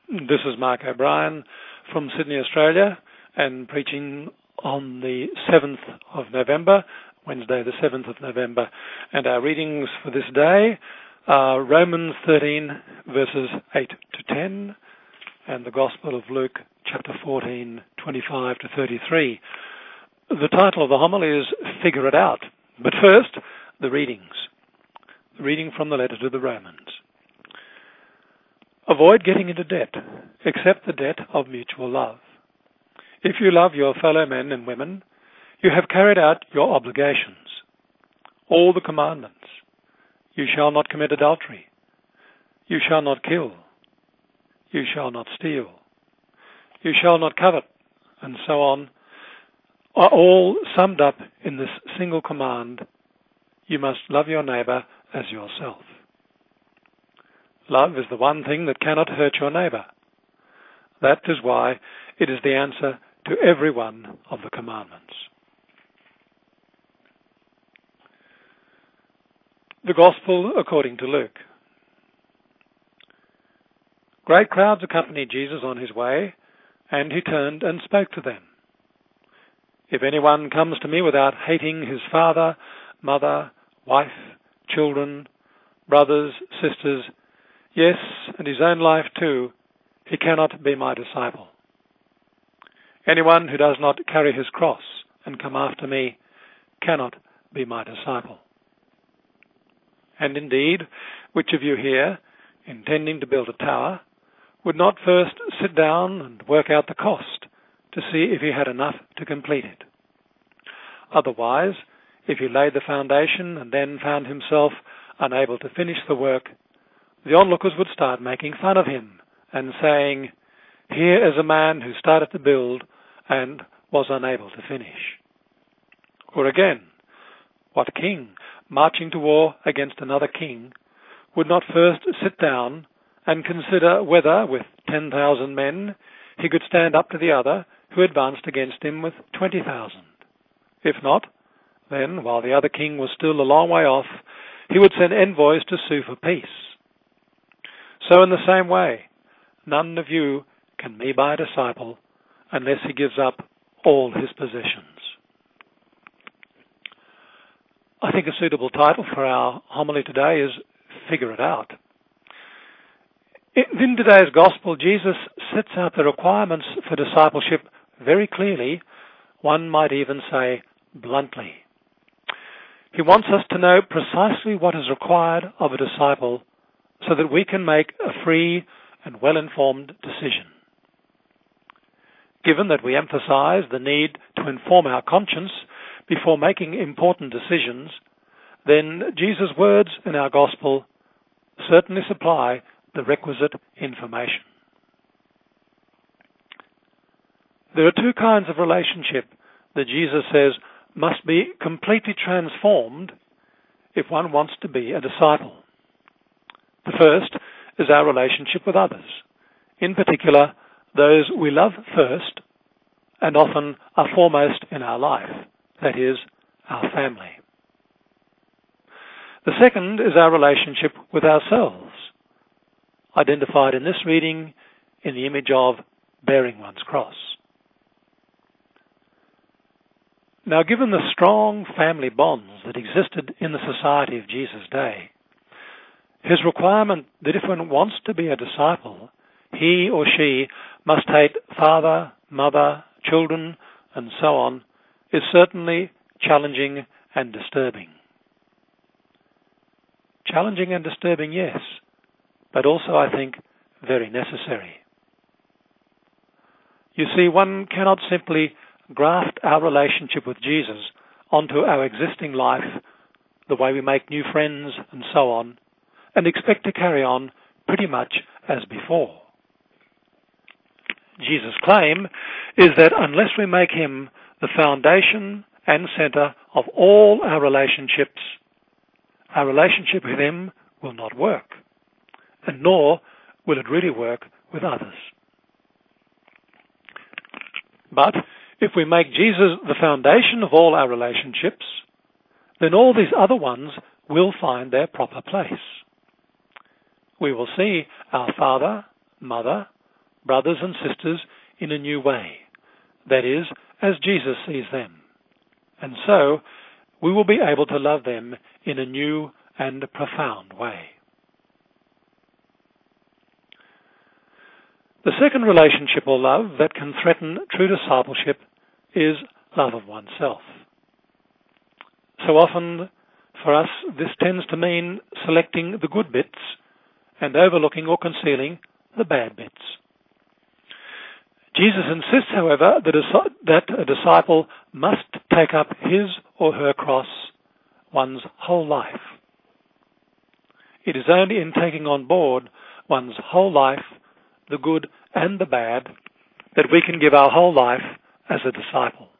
This is Mark O'Brien from Sydney, Australia, and preaching on the 7th of November, Wednesday the 7th of November. And our readings for this day are Romans 13, verses 8 to 10, and the Gospel of Luke, chapter 14, 25 to 33. The title of the homily is Figure It Out. But first, the readings. The reading from the letter to the Romans. Avoid getting into debt, except the debt of mutual love. If you love your fellow men and women, you have carried out your obligations. All the commandments. You shall not commit adultery. You shall not kill. You shall not steal. You shall not covet, and so on, are all summed up in this single command: you must love your neighbor as yourself. Love is the one thing that cannot hurt your neighbor. That is why it is the answer to every one of the commandments. The Gospel according to Luke. Great crowds accompanied Jesus on his way, and he turned and spoke to them. If anyone comes to me without hating his father, mother, wife, children, brothers, sisters, yes, and his own life too, he cannot be my disciple. Anyone who does not carry his cross and come after me cannot be my disciple. And indeed, which of you here, intending to build a tower, would not first sit down and work out the cost to see if he had enough to complete it? Otherwise, if he laid the foundation and then found himself unable to finish the work, the onlookers would start making fun of him and saying, "Here is a man who started to build and was unable to finish." Or again, what king, marching to war against another king, would not first sit down and consider whether, with 10,000 men, he could stand up to the other who advanced against him with 20,000? If not, then, while the other king was still a long way off, he would send envoys to sue for peace. So in the same way, none of you can be my disciple unless he gives up all his possessions. I think a suitable title for our homily today is Figure It Out. In today's Gospel, Jesus sets out the requirements for discipleship very clearly, one might even say bluntly. He wants us to know precisely what is required of a disciple so that we can make a free and well-informed decision. Given that we emphasize the need to inform our conscience before making important decisions, then Jesus' words in our Gospel certainly supply the requisite information. There are two kinds of relationship that Jesus says must be completely transformed if one wants to be a disciple. The first is our relationship with others, in particular those we love first and often are foremost in our life, that is, our family. The second is our relationship with ourselves, identified in this reading in the image of bearing one's cross. Now, given the strong family bonds that existed in the society of Jesus' day, his requirement that if one wants to be a disciple, he or she must hate father, mother, children, and so on, is certainly challenging and disturbing. Challenging and disturbing, yes, but also, I think, very necessary. You see, one cannot simply graft our relationship with Jesus onto our existing life, the way we make new friends and so on, and expect to carry on pretty much as before. Jesus' claim is that unless we make him the foundation and center of all our relationships, our relationship with him will not work, and nor will it really work with others. But if we make Jesus the foundation of all our relationships, then all these other ones will find their proper place. We will see our father, mother, brothers and sisters in a new way, that is, as Jesus sees them. And so, we will be able to love them in a new and profound way. The second relationship or love that can threaten true discipleship is love of oneself. So often, for us, this tends to mean selecting the good bits and overlooking or concealing the bad bits. Jesus insists, however, that a disciple must take up his or her cross one's whole life. It is only in taking on board one's whole life, the good and the bad, that we can give our whole life as a disciple.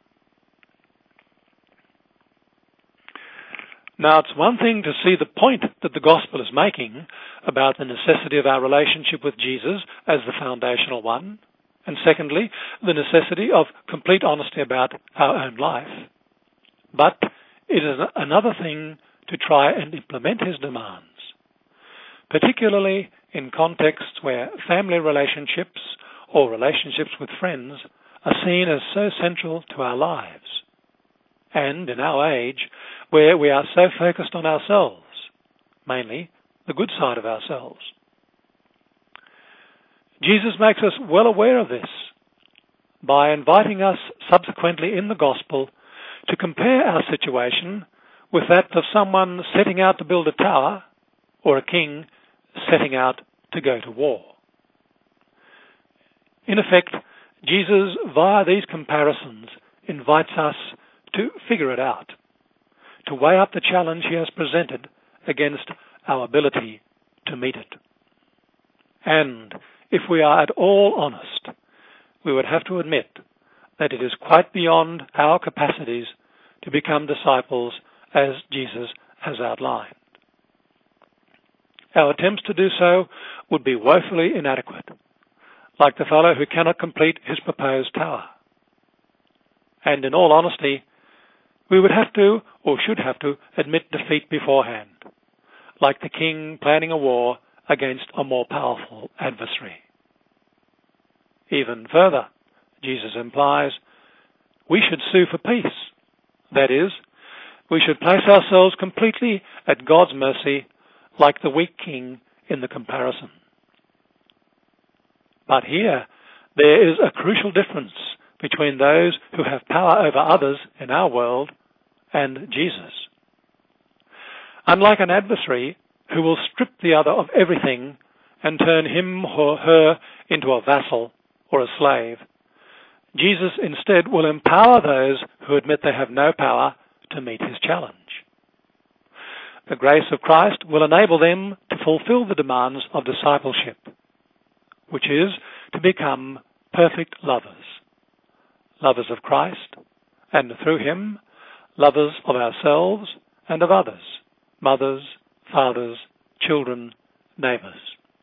Now, it's one thing to see the point that the gospel is making about the necessity of our relationship with Jesus as the foundational one, and secondly, the necessity of complete honesty about our own life. But it is another thing to try and implement his demands, particularly in contexts where family relationships or relationships with friends are seen as so central to our lives, and in our age where we are so focused on ourselves, mainly the good side of ourselves. Jesus makes us well aware of this by inviting us subsequently in the gospel to compare our situation with that of someone setting out to build a tower or a king setting out to go to war. In effect, Jesus, via these comparisons, invites us to figure it out, to weigh up the challenge he has presented against our ability to meet it. And if we are at all honest, we would have to admit that it is quite beyond our capacities to become disciples as Jesus has outlined. Our attempts to do so would be woefully inadequate, like the fellow who cannot complete his proposed tower. And in all honesty, we would have to, or should have to, admit defeat beforehand, like the king planning a war against a more powerful adversary. Even further, Jesus implies we should sue for peace. That is, we should place ourselves completely at God's mercy, like the weak king in the comparison. But here, there is a crucial difference between those who have power over others in our world and Jesus. Unlike an adversary who will strip the other of everything and turn him or her into a vassal or a slave, Jesus instead will empower those who admit they have no power to meet his challenge. The grace of Christ will enable them to fulfill the demands of discipleship, which is to become perfect lovers, lovers of Christ, and through him, lovers of ourselves and of others, mothers, fathers, children, neighbours.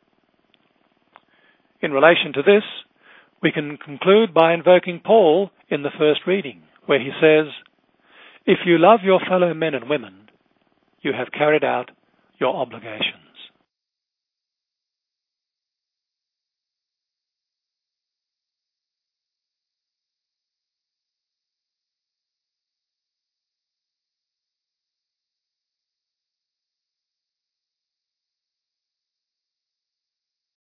In relation to this, we can conclude by invoking Paul in the first reading, where he says, "If you love your fellow men and women, you have carried out your obligation."